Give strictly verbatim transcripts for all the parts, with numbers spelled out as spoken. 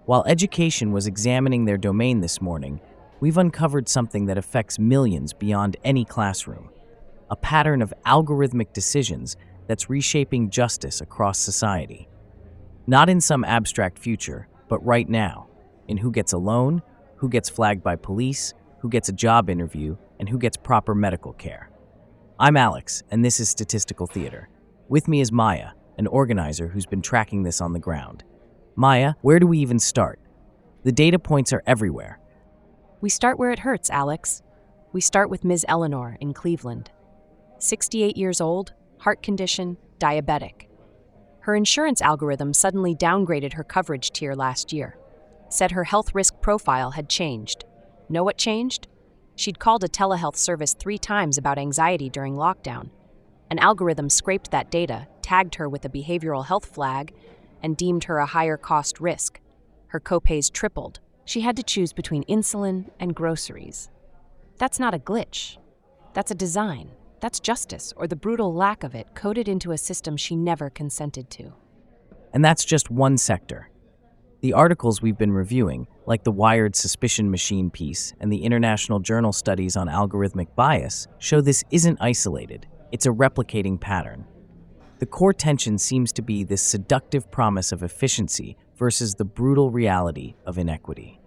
While education was examining their domain this morning, we've uncovered something that affects millions beyond any classroom. A pattern of algorithmic decisions that's reshaping justice across society. Not in some abstract future, but right now, in who gets a loan, who gets flagged by police, who gets a job interview, and who gets proper medical care. I'm Alex, and this is Statistical Theater. With me is Maya, an organizer who's been tracking this on the ground. Maya, where do we even start? The data points are everywhere. We start where it hurts, Alex. We start with Miz Eleanor in Cleveland. sixty-eight years old, heart condition, diabetic. Her insurance algorithm suddenly downgraded her coverage tier last year. Said her health risk profile had changed. Know what changed? She'd called a telehealth service three times about anxiety during lockdown. An algorithm scraped that data, tagged her with a behavioral health flag, and deemed her a higher cost risk. Her copays tripled. She had to choose between insulin and groceries. That's not a glitch. That's a design. That's justice, or the brutal lack of it, coded into a system she never consented to. And that's just one sector. The articles we've been reviewing, like the Wired Suspicion Machine piece and the International Journal Studies on Algorithmic Bias, show this isn't isolated. It's a replicating pattern. The core tension seems to be this seductive promise of efficiency versus the brutal reality of inequity.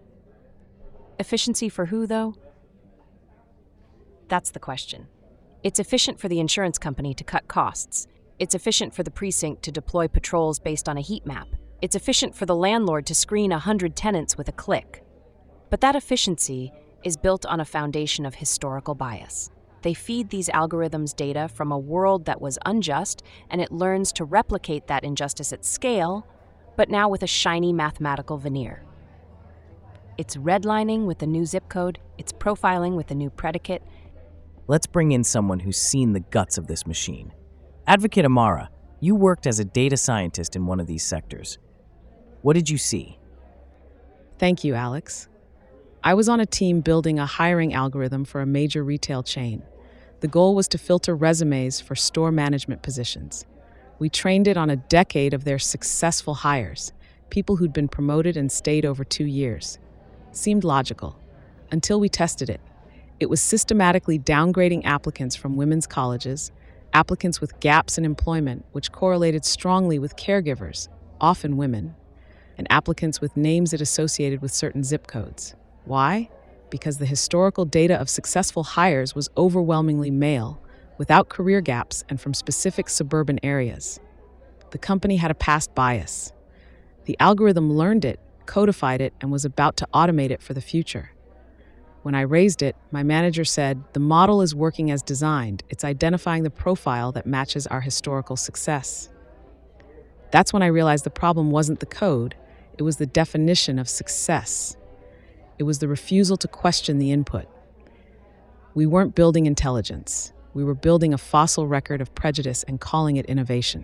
Efficiency for who, though? That's the question. It's efficient for the insurance company to cut costs. It's efficient for the precinct to deploy patrols based on a heat map. It's efficient for the landlord to screen a hundred tenants with a click. But that efficiency is built on a foundation of historical bias. They feed these algorithms data from a world that was unjust, and it learns to replicate that injustice at scale, but now with a shiny mathematical veneer. It's redlining with a new zip code, it's profiling with a new predicate. Let's bring in someone who's seen the guts of this machine. Advocate Amara, you worked as a data scientist in one of these sectors. What did you see? Thank you, Alex. I was on a team building a hiring algorithm for a major retail chain. The goal was to filter resumes for store management positions. We trained it on a decade of their successful hires, people who'd been promoted and stayed over two years. Seemed logical, until we tested it. It was systematically downgrading applicants from women's colleges, applicants with gaps in employment, which correlated strongly with caregivers, often women, and applicants with names it associated with certain zip codes. Why? Because the historical data of successful hires was overwhelmingly male, without career gaps and from specific suburban areas. The company had a past bias. The algorithm learned it, codified it, and was about to automate it for the future. When I raised it, my manager said, "The model is working as designed. It's identifying the profile that matches our historical success." That's when I realized the problem wasn't the code, it was the definition of success. It was the refusal to question the input. We weren't building intelligence. We were building a fossil record of prejudice and calling it innovation.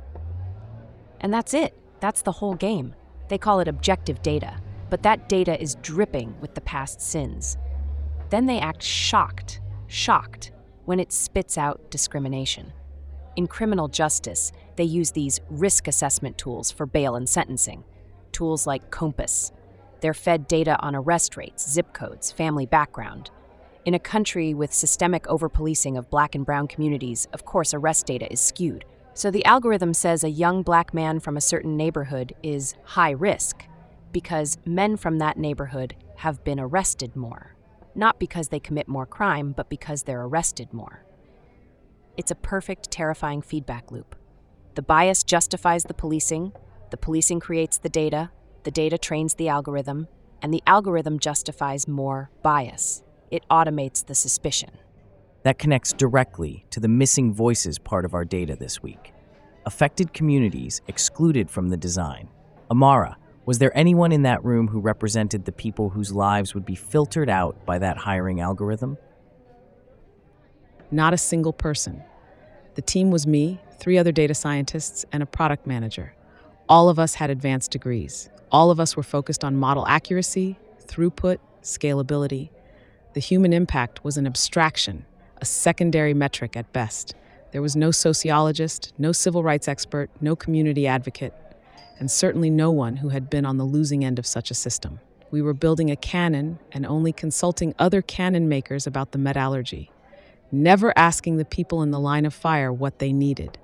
And that's it. That's the whole game. They call it objective data, but that data is dripping with the past sins. Then they act shocked, shocked, when it spits out discrimination. In criminal justice, they use these risk assessment tools for bail and sentencing, tools like Compass. They're fed data on arrest rates, zip codes, family background. In a country with systemic overpolicing of black and brown communities, of course arrest data is skewed. So the algorithm says a young black man from a certain neighborhood is high risk because men from that neighborhood have been arrested more. Not because they commit more crime, but because they're arrested more. It's a perfect, terrifying feedback loop. The bias justifies the policing, the policing creates the data, the data trains the algorithm, and the algorithm justifies more bias. It automates the suspicion. That connects directly to the missing voices part of our data this week. Affected communities excluded from the design. Amara, was there anyone in that room who represented the people whose lives would be filtered out by that hiring algorithm? Not a single person. The team was me, three other data scientists, and a product manager. All of us had advanced degrees. All of us were focused on model accuracy, throughput, scalability. The human impact was an abstraction, a secondary metric at best. There was no sociologist, no civil rights expert, no community advocate. and certainly no one who had been on the losing end of such a system. We were building a cannon and only consulting other cannon makers about the metallurgy, never asking the people in the line of fire what they needed.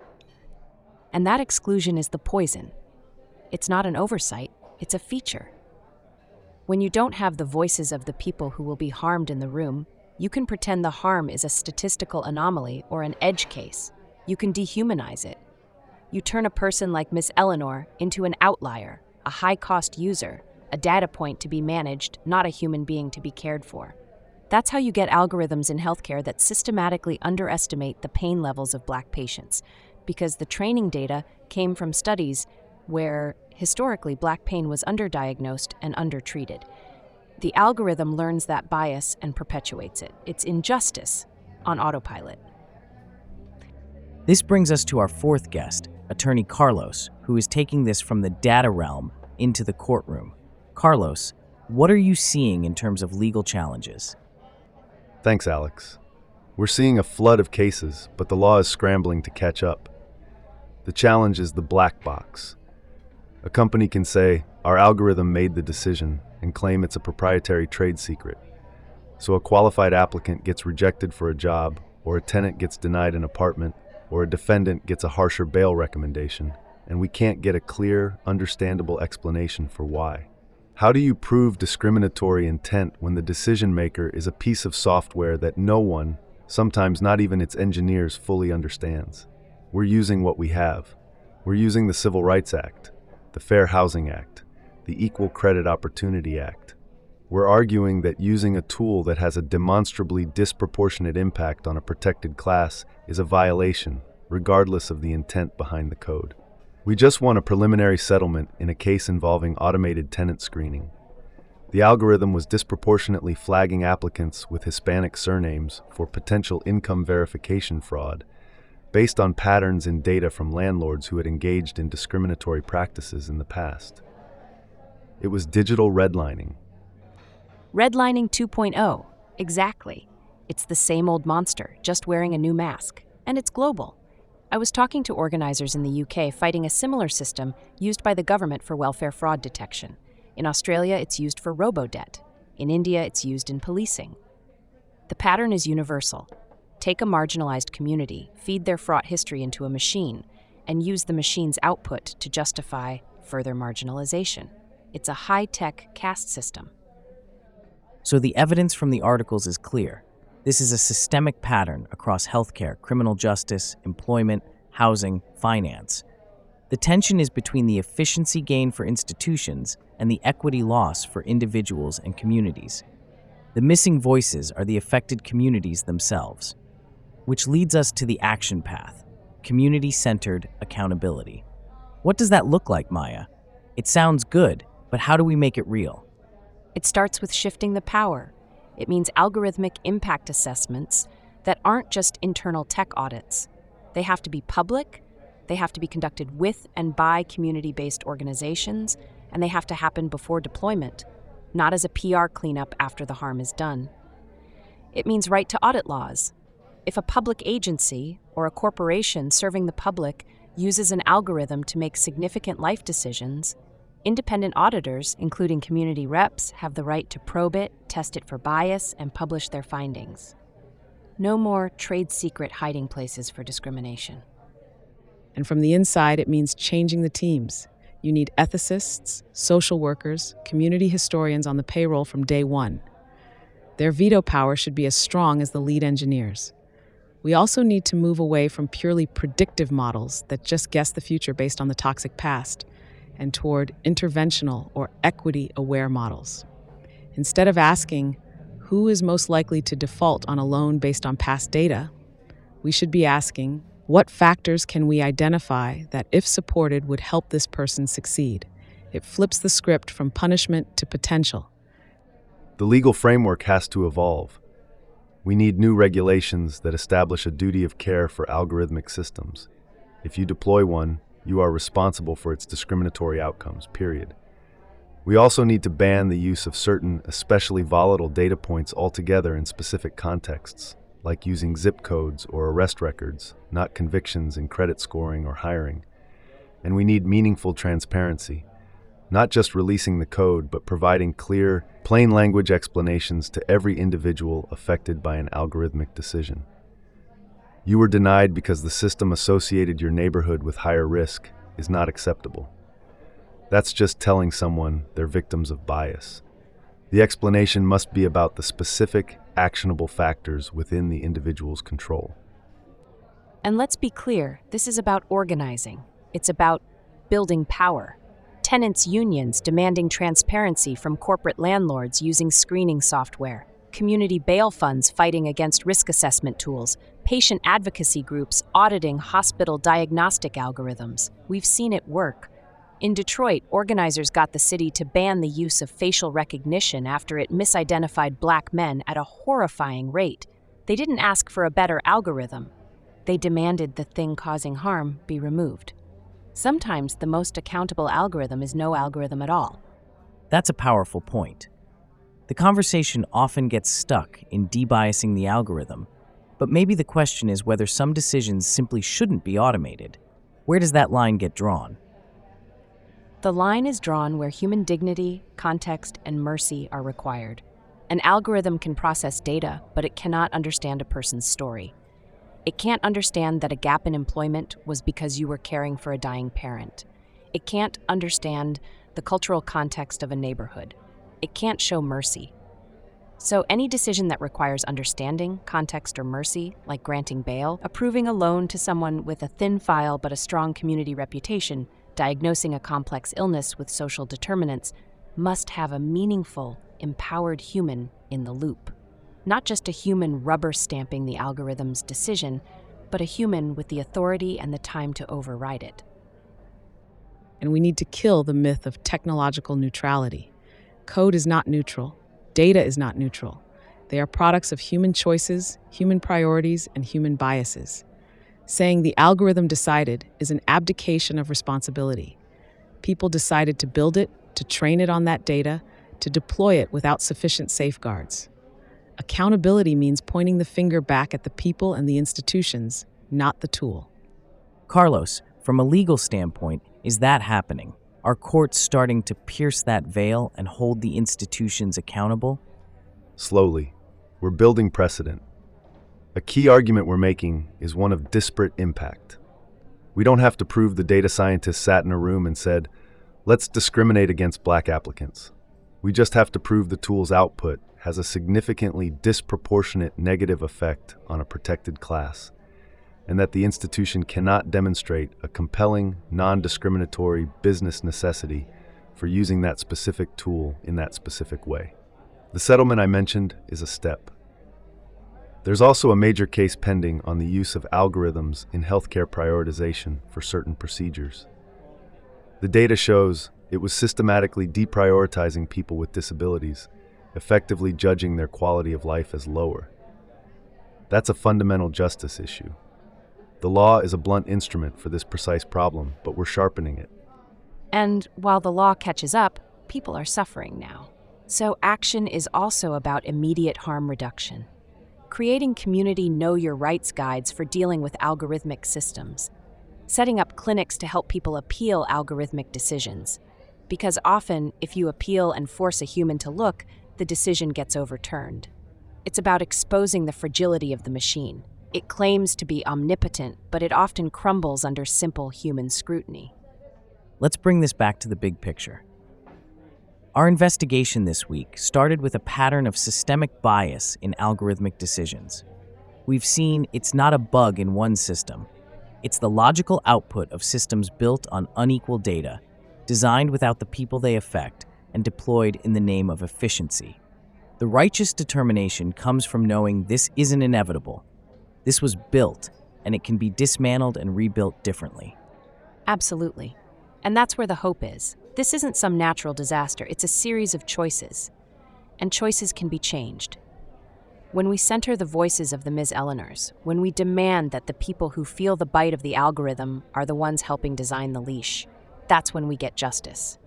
And that exclusion is the poison. It's not an oversight, it's a feature. When you don't have the voices of the people who will be harmed in the room, you can pretend the harm is a statistical anomaly or an edge case. You can dehumanize it. You turn a person like Miss Eleanor into an outlier, a high-cost user, a data point to be managed, not a human being to be cared for. That's how you get algorithms in healthcare that systematically underestimate the pain levels of Black patients, because the training data came from studies where, historically, Black pain was underdiagnosed and undertreated. The algorithm learns that bias and perpetuates it. It's injustice on autopilot. This brings us to our fourth guest, Attorney Carlos, who is taking this from the data realm into the courtroom. Carlos, what are you seeing in terms of legal challenges? Thanks, Alex. We're seeing a flood of cases, but the law is scrambling to catch up. The challenge is the black box. A company can say, our algorithm made the decision, and claim it's a proprietary trade secret. So a qualified applicant gets rejected for a job, or a tenant gets denied an apartment, or a defendant gets a harsher bail recommendation, and we can't get a clear, understandable explanation for why. How do you prove discriminatory intent when the decision maker is a piece of software that no one, sometimes not even its engineers, fully understands? We're using what we have. We're using the Civil Rights Act, the Fair Housing Act, the Equal Credit Opportunity Act. We're arguing that using a tool that has a demonstrably disproportionate impact on a protected class is a violation, regardless of the intent behind the code. We just won a preliminary settlement in a case involving automated tenant screening. The algorithm was disproportionately flagging applicants with Hispanic surnames for potential income verification fraud, based on patterns in data from landlords who had engaged in discriminatory practices in the past. It was digital redlining. Redlining two point oh, exactly. It's the same old monster, just wearing a new mask. And it's global. I was talking to organizers in the U K fighting a similar system used by the government for welfare fraud detection. In Australia, it's used for robo-debt. In India, it's used in policing. The pattern is universal. Take a marginalized community, feed their fraught history into a machine, and use the machine's output to justify further marginalization. It's a high-tech caste system. So the evidence from the articles is clear. This is a systemic pattern across healthcare, criminal justice, employment, housing, finance. The tension is between the efficiency gain for institutions and the equity loss for individuals and communities. The missing voices are the affected communities themselves, which leads us to the action path, community-centered accountability. What does that look like, Maya? It sounds good, but how do we make it real? It starts with shifting the power. It means algorithmic impact assessments that aren't just internal tech audits. They have to be public, they have to be conducted with and by community-based organizations, and they have to happen before deployment, not as a P R cleanup after the harm is done. It means right to audit laws. If a public agency or a corporation serving the public uses an algorithm to make significant life decisions, independent auditors, including community reps, have the right to probe it, test it for bias, and publish their findings. No more trade secret hiding places for discrimination. And from the inside, it means changing the teams. You need ethicists, social workers, community historians on the payroll from day one. Their veto power should be as strong as the lead engineers. We also need to move away from purely predictive models that just guess the future based on the toxic past, and toward interventional or equity-aware models. Instead of asking, who is most likely to default on a loan based on past data, we should be asking, what factors can we identify that, if supported, would help this person succeed? It flips the script from punishment to potential. The legal framework has to evolve. We need new regulations that establish a duty of care for algorithmic systems. If you deploy one, you are responsible for its discriminatory outcomes, period. We also need to ban the use of certain, especially volatile data points altogether in specific contexts, like using zip codes or arrest records, not convictions in credit scoring or hiring. And we need meaningful transparency, not just releasing the code, but providing clear, plain language explanations to every individual affected by an algorithmic decision. You were denied because the system associated your neighborhood with higher risk is not acceptable. That's just telling someone they're victims of bias. The explanation must be about the specific, actionable factors within the individual's control. And let's be clear, this is about organizing. It's about building power. Tenants' unions demanding transparency from corporate landlords using screening software. Community bail funds fighting against risk assessment tools. Patient advocacy groups auditing hospital diagnostic algorithms. We've seen it work. In Detroit, organizers got the city to ban the use of facial recognition after it misidentified black men at a horrifying rate. They didn't ask for a better algorithm. They demanded the thing causing harm be removed. Sometimes the most accountable algorithm is no algorithm at all. That's a powerful point. The conversation often gets stuck in debiasing the algorithm, but maybe the question is whether some decisions simply shouldn't be automated. Where does that line get drawn? The line is drawn where human dignity, context, and mercy are required. An algorithm can process data, but it cannot understand a person's story. It can't understand that a gap in employment was because you were caring for a dying parent. It can't understand the cultural context of a neighborhood. It can't show mercy. So any decision that requires understanding, context, or mercy, like granting bail, approving a loan to someone with a thin file but a strong community reputation, diagnosing a complex illness with social determinants, must have a meaningful, empowered human in the loop. Not just a human rubber stamping the algorithm's decision, but a human with the authority and the time to override it. And we need to kill the myth of technological neutrality. Code is not neutral. Data is not neutral. They are products of human choices, human priorities, and human biases. Saying the algorithm decided is an abdication of responsibility. People decided to build it, to train it on that data, to deploy it without sufficient safeguards. Accountability means pointing the finger back at the people and the institutions, not the tool. Carlos, from a legal standpoint, is that happening? Are courts starting to pierce that veil and hold the institutions accountable? Slowly, we're building precedent. A key argument we're making is one of disparate impact. We don't have to prove the data scientists sat in a room and said, let's discriminate against black applicants. We just have to prove the tool's output has a significantly disproportionate negative effect on a protected class, and that the institution cannot demonstrate a compelling, non-discriminatory business necessity for using that specific tool in that specific way. The settlement I mentioned is a step. There's also a major case pending on the use of algorithms in healthcare prioritization for certain procedures. The data shows it was systematically deprioritizing people with disabilities, effectively judging their quality of life as lower. That's a fundamental justice issue. The law is a blunt instrument for this precise problem, but we're sharpening it. And while the law catches up, people are suffering now. So action is also about immediate harm reduction. Creating community know your rights guides for dealing with algorithmic systems. Setting up clinics to help people appeal algorithmic decisions. Because often, if you appeal and force a human to look, the decision gets overturned. It's about exposing the fragility of the machine. It claims to be omnipotent, but it often crumbles under simple human scrutiny. Let's bring this back to the big picture. Our investigation this week started with a pattern of systemic bias in algorithmic decisions. We've seen it's not a bug in one system. It's the logical output of systems built on unequal data, designed without the people they affect, and deployed in the name of efficiency. The righteous determination comes from knowing this isn't inevitable. This was built, and it can be dismantled and rebuilt differently. Absolutely. And that's where the hope is. This isn't some natural disaster, it's a series of choices. And choices can be changed. When we center the voices of the Miz Eleanors, when we demand that the people who feel the bite of the algorithm are the ones helping design the leash, that's when we get justice.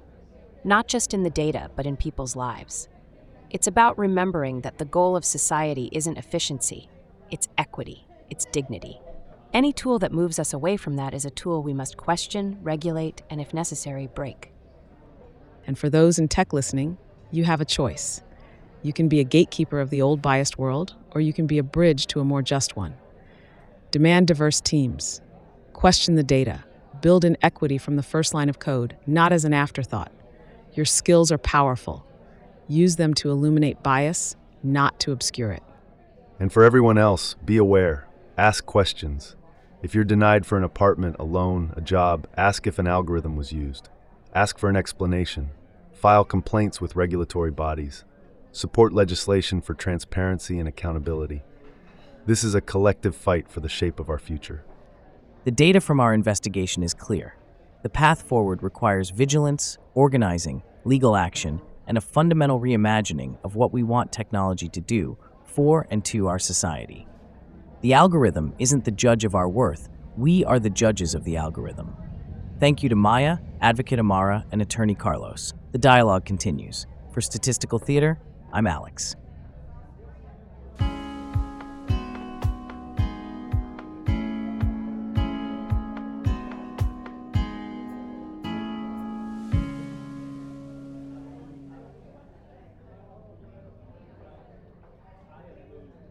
Not just in the data, but in people's lives. It's about remembering that the goal of society isn't efficiency, it's equity, it's dignity. Any tool that moves us away from that is a tool we must question, regulate, and if necessary, break. And for those in tech listening, you have a choice. You can be a gatekeeper of the old biased world, or you can be a bridge to a more just one. Demand diverse teams. Question the data. Build in equity from the first line of code, not as an afterthought. Your skills are powerful. Use them to illuminate bias, not to obscure it. And for everyone else, be aware. Ask questions. If you're denied for an apartment, a loan, a job, ask if an algorithm was used. Ask for an explanation. File complaints with regulatory bodies. Support legislation for transparency and accountability. This is a collective fight for the shape of our future. The data from our investigation is clear. The path forward requires vigilance, organizing, legal action, and a fundamental reimagining of what we want technology to do for and to our society. The algorithm isn't the judge of our worth. We are the judges of the algorithm. Thank you to Maya, Advocate Amara, and Attorney Carlos. The dialogue continues. For Statistical Theater, I'm Alex.